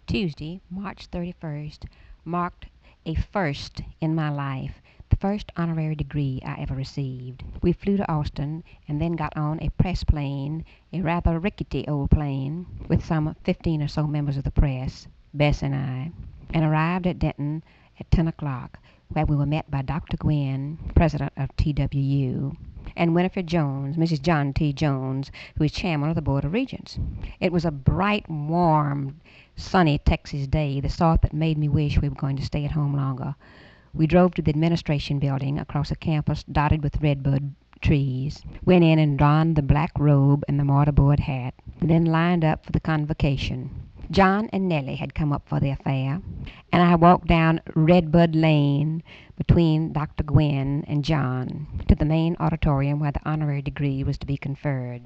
Tuesday, March 31st, marked a first in my life, the first honorary degree I ever received. We flew to Austin and then got on a press plane, a rather rickety old plane, with some 15 or so members of the press, Bess and I, and arrived at Denton at 10 o'clock, where we were met by Dr. Gwynn, president of TWU, and Winifred Jones, Mrs. John T. Jones, who is chairman of the Board of Regents. It was a bright, warm, sunny Texas day, the sort that made me wish we were going to stay at home longer. We drove to the administration building across a campus dotted with redbud trees, went in and donned the black robe and the mortarboard hat, and then lined up for the convocation. John and Nellie had come up for the affair, and I walked down Redbud Lane between Dr. Gwynn and John to the main auditorium where the honorary degree was to be conferred.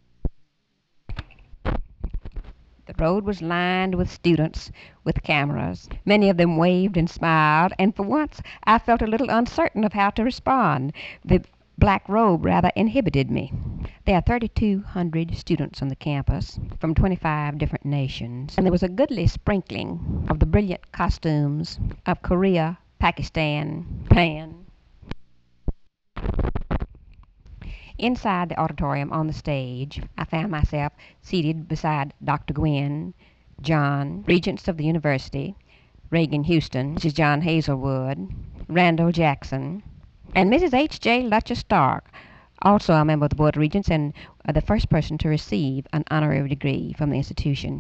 The road was lined with students with cameras. Many of them waved and smiled, and for once I felt a little uncertain of how to respond. The black robe rather inhibited me. There are 3,200 students on the campus from 25 different nations, and there was a goodly sprinkling of the brilliant costumes of Korea, Pakistan, Japan. Inside the auditorium on the stage, I found myself seated beside Dr. Gwynn, John, regents of the university, Reagan Houston, Mrs. John Hazelwood, Randall Jackson, and Mrs. H.J. Lutcher Stark, also a member of the Board of Regents and the first person to receive an honorary degree from the institution.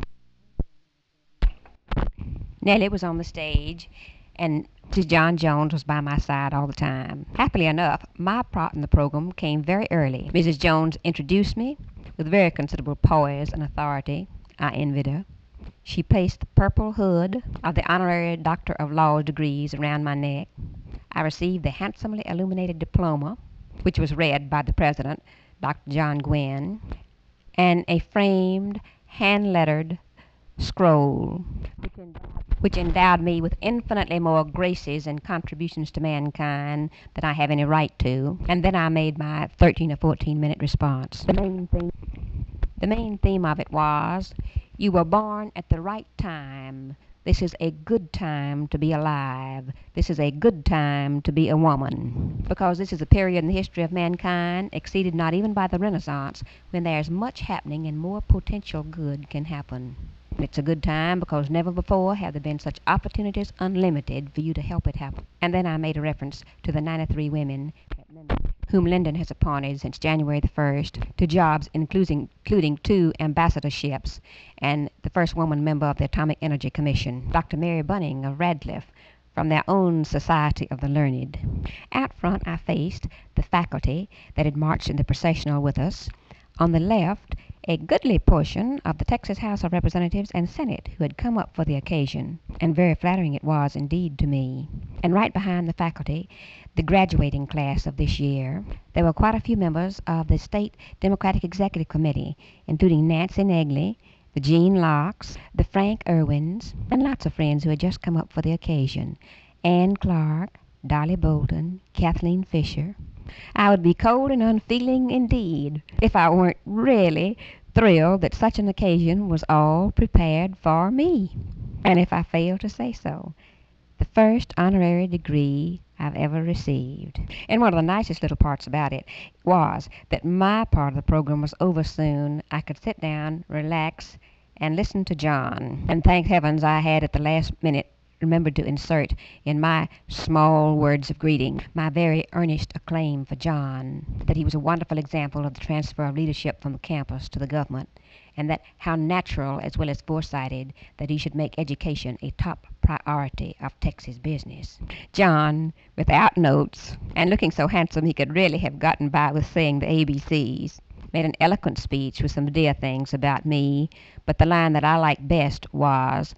Nellie was on the stage, and Mrs. John Jones was by my side all the time. Happily enough, my part in the program came very early. Mrs. Jones introduced me with very considerable poise and authority. I envied her. She placed the purple hood of the Honorary Doctor of Laws degrees around my neck. I received the handsomely illuminated diploma, which was read by the president, Dr. John Gwynn, and a framed, hand-lettered scroll, which endowed me with infinitely more graces and contributions to mankind than I have any right to. And then I made my 13 or 14-minute response. The main theme of it was, "You were born at the right time. This is a good time to be alive. This is a good time to be a woman." Because this is a period in the history of mankind exceeded not even by the Renaissance, when there's much happening and more potential good can happen. It's a good time because never before have there been such opportunities unlimited for you to help it happen. And then I made a reference to the 93 women whom Lyndon has appointed since January the 1st to jobs including 2 ambassadorships and the first woman member of the Atomic Energy Commission, Dr. Mary Bunning of Radcliffe, from their own Society of the Learned. Out front I faced the faculty that had marched in the processional with us. On the left, a goodly portion of the Texas House of Representatives and Senate who had come up for the occasion, and very flattering it was indeed to me. And right behind the faculty, the graduating class of this year, there were quite a few members of the State Democratic Executive Committee, including Nancy Negley, the Jean Locks, the Frank Irwins, and lots of friends who had just come up for the occasion. Ann Clark, Dolly Bolton, Kathleen Fisher. I would be cold and unfeeling indeed if I weren't really thrilled that such an occasion was all prepared for me, and if I failed to say so, the first honorary degree I've ever received. And one of the nicest little parts about it was that my part of the program was over soon. I could sit down, relax, and listen to John. And thank heavens I had at the last minute remembered to insert in my small words of greeting my very earnest acclaim for John, that he was a wonderful example of the transfer of leadership from the campus to the government, and that how natural as well as foresighted that he should make education a top priority of Texas business. John, without notes, and looking so handsome he could really have gotten by with saying the ABCs, made an eloquent speech with some dear things about me, but the line that I liked best was,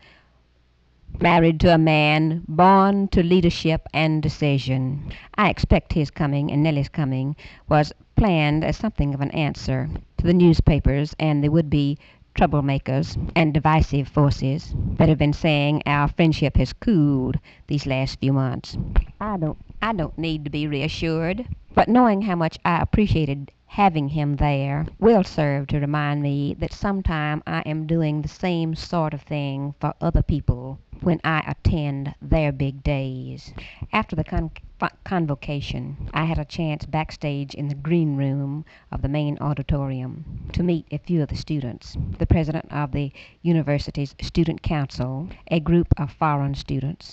"Married to a man, born to leadership and decision." I expect his coming and Nellie's coming was planned as something of an answer to the newspapers and the would-be troublemakers and divisive forces that have been saying our friendship has cooled these last few months. I don't need to be reassured, but knowing how much I appreciated having him there will serve to remind me that sometime I am doing the same sort of thing for other people when I attend their big days. After the convocation, I had a chance backstage in the green room of the main auditorium to meet a few of the students, the president of the university's student council, a group of foreign students.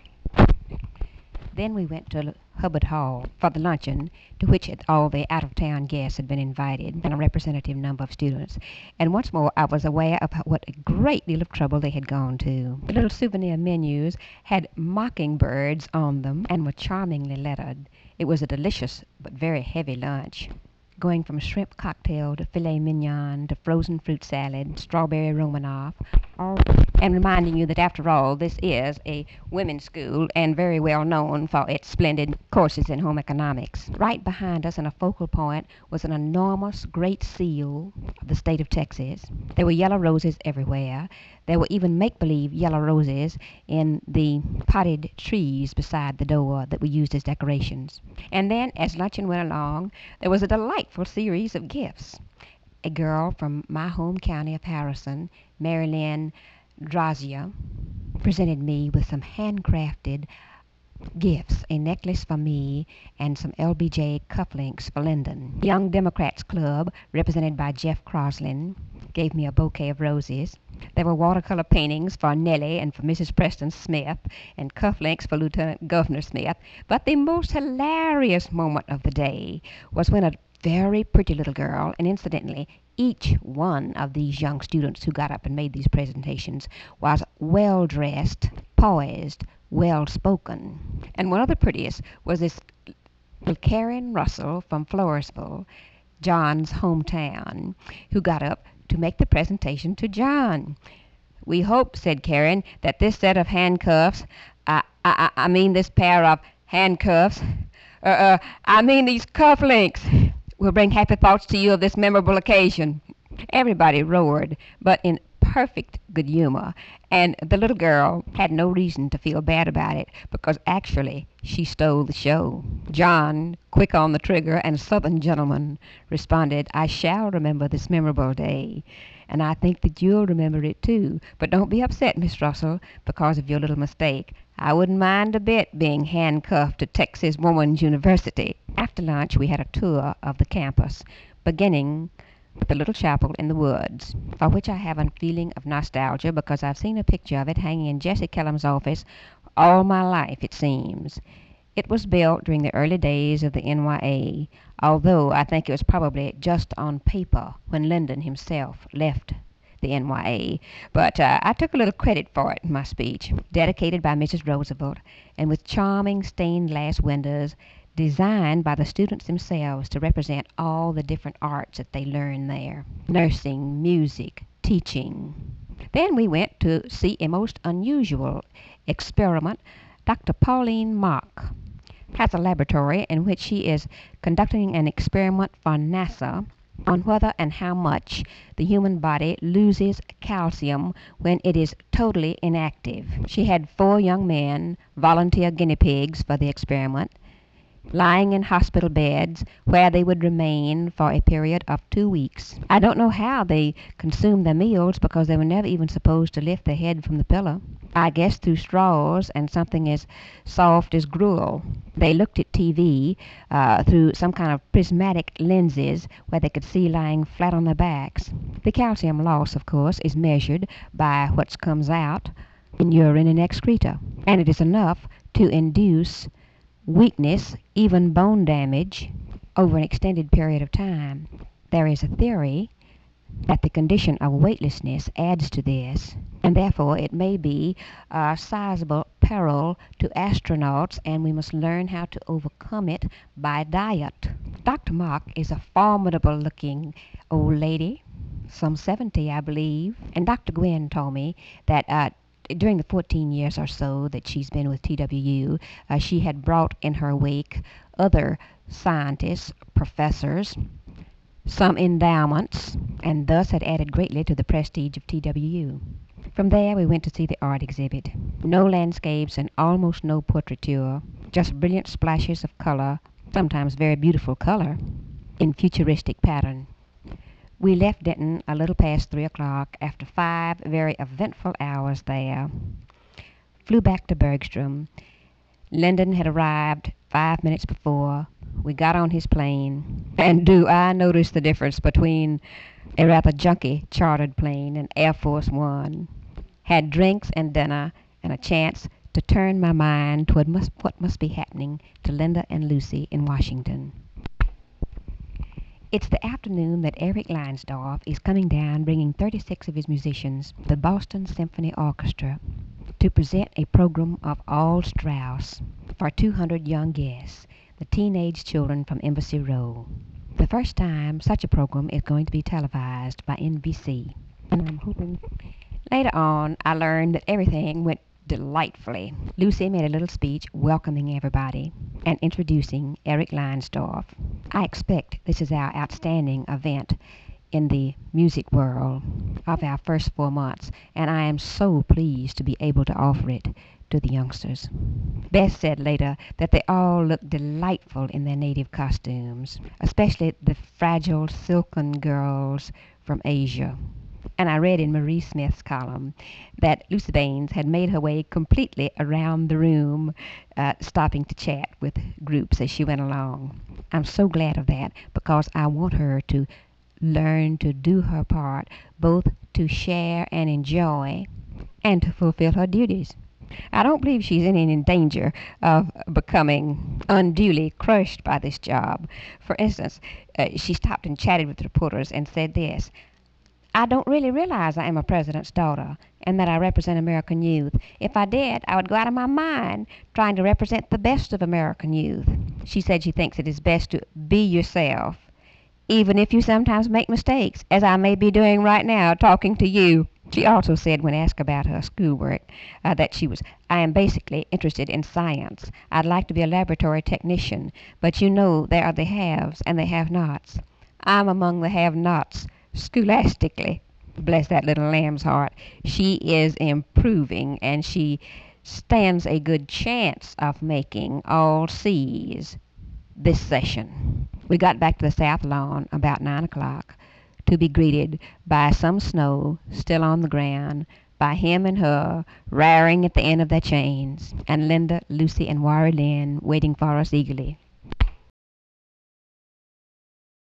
Then we went to Hubbard Hall for the luncheon, to which all the out-of-town guests had been invited, and a representative number of students. And once more I was aware of what a great deal of trouble they had gone to. The little souvenir menus had mockingbirds on them and were charmingly lettered. It was a delicious but very heavy lunch, going from shrimp cocktail to filet mignon to frozen fruit salad, strawberry Romanoff, and reminding you that after all this is a women's school and very well known for its splendid courses in home economics. Right behind us in a focal point was an enormous great seal of the state of Texas. There were yellow roses everywhere. There were even make-believe yellow roses in the potted trees beside the door that we used as decorations. And then, as luncheon went along, there was a delightful series of gifts. A girl from my home county of Harrison, Mary Lynn Drazia, presented me with some handcrafted gifts, a necklace for me and some LBJ cufflinks for Lyndon. Young Democrats Club, represented by Jeff Croslin, gave me a bouquet of roses. There were watercolor paintings for Nellie and for Mrs. Preston Smith, and cufflinks for Lieutenant Governor Smith. But the most hilarious moment of the day was when a very pretty little girl, and incidentally, each one of these young students who got up and made these presentations was well-dressed, poised, well-spoken. And one of the prettiest was this little Karen Russell from Floresville, John's hometown, who got up to make the presentation to John. "We hope," said Karen, "that this set of handcuffs, I mean this pair of handcuffs, I mean these cufflinks, will bring happy thoughts to you of this memorable occasion." Everybody roared, but in perfect good humor, and the little girl had no reason to feel bad about it, because actually she stole the show. John, quick on the trigger and Southern gentleman, responded, "I shall remember this memorable day, and I think that you'll remember it too. But don't be upset, Miss Russell, because of your little mistake. I wouldn't mind a bit being handcuffed to Texas Woman's University." After lunch we had a tour of the campus, beginning with the little chapel in the woods, for which I have a feeling of nostalgia because I've seen a picture of it hanging in Jesse Kellum's office all my life, it seems. It was built during the early days of the NYA, although I think it was probably just on paper when Lyndon himself left the NYA, but I took a little credit for it in my speech. Dedicated by Mrs. Roosevelt, and with charming stained glass windows, designed by the students themselves to represent all the different arts that they learn there: nursing, music, teaching. Then we went to see a most unusual experiment. Dr. Pauline Mock has a laboratory in which she is conducting an experiment for NASA on whether and how much the human body loses calcium when it is totally inactive. She had 4 young men, volunteer guinea pigs for the experiment, lying in hospital beds where they would remain for a period of 2 weeks. I don't know how they consumed their meals because they were never even supposed to lift their head from the pillow. I guess through straws and something as soft as gruel. They looked at TV through some kind of prismatic lenses where they could see lying flat on their backs. The calcium loss, of course, is measured by what comes out in urine and excreta, and it is enough to induce weakness, even bone damage, over an extended period of time. There is a theory that the condition of weightlessness adds to this, and therefore it may be a sizable peril to astronauts, and we must learn how to overcome it by diet. Dr. Mock is a formidable-looking old lady, some 70, I believe, and Dr. Gwynn told me that during the 14 years or so that she's been with TWU, she had brought in her wake other scientists, professors, some endowments, and thus had added greatly to the prestige of TWU. From there we went to see the art exhibit. No landscapes and almost no portraiture, just brilliant splashes of color, sometimes very beautiful color. in futuristic pattern. We left Denton a little past 3 o'clock after 5 very eventful hours there. Flew back to Bergstrom. Lyndon had arrived 5 minutes before. We got on his plane, and do I notice the difference between a rather junky chartered plane and Air Force One. Had drinks and dinner and a chance to turn my mind toward what must be happening to Linda and Lucy in Washington. It's the afternoon that Eric Leinsdorf is coming down bringing 36 of his musicians, the Boston Symphony Orchestra, to present a program of all Strauss for 200 young guests, the teenage children from Embassy Row. The first time such a program is going to be televised by NBC. And I'm hoping later on I learned that everything went delightfully. Lucy made a little speech welcoming everybody and introducing Eric Leinsdorf. I expect this is our outstanding event in the music world of our first 4 months, and I am so pleased to be able to offer it to the youngsters. Bess said later that they all looked delightful in their native costumes, especially the fragile silken girls from Asia. And I read in Marie Smith's column that Lucy Baines had made her way completely around the room, stopping to chat with groups as she went along. I'm so glad of that because I want her to learn to do her part, both to share and enjoy, and to fulfill her duties. I don't believe she's in danger of becoming unduly crushed by this job. For instance, she stopped and chatted with reporters and said this: I don't really realize I am a president's daughter and that I represent American youth. If I did, I would go out of my mind trying to represent the best of American youth. She said she thinks it is best to be yourself, even if you sometimes make mistakes, as I may be doing right now talking to you. She also said, when asked about her schoolwork, that I am basically interested in science. I'd like to be a laboratory technician, but you know there are the haves and the have-nots. I'm among the have-nots, scholastically. Bless that little lamb's heart. She is improving, and she stands a good chance of making all C's this session. We got back to the South Lawn about 9 o'clock to be greeted by some snow still on the ground, by him and her raring at the end of their chains, and Linda, Lucy, and Warrie Lynn waiting for us eagerly.